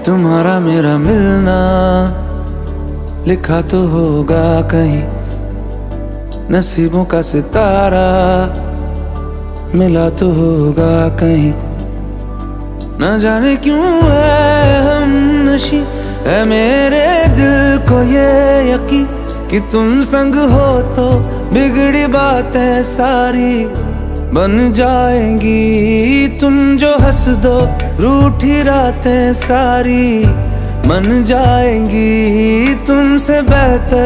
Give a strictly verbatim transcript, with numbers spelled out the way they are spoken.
तुम्हारा मेरा मिलना लिखा तो होगा कहीं, नसीबों का सितारा मिला तो होगा कहीं। न जाने क्यों है हम नशी है मेरे दिल को ये यकीन कि तुम संग हो तो बिगड़ी बातें सारी बन जाएंगी। तुम जो हंस दो रूठी रातें सारी मन जाएंगी। तुमसे बेहतर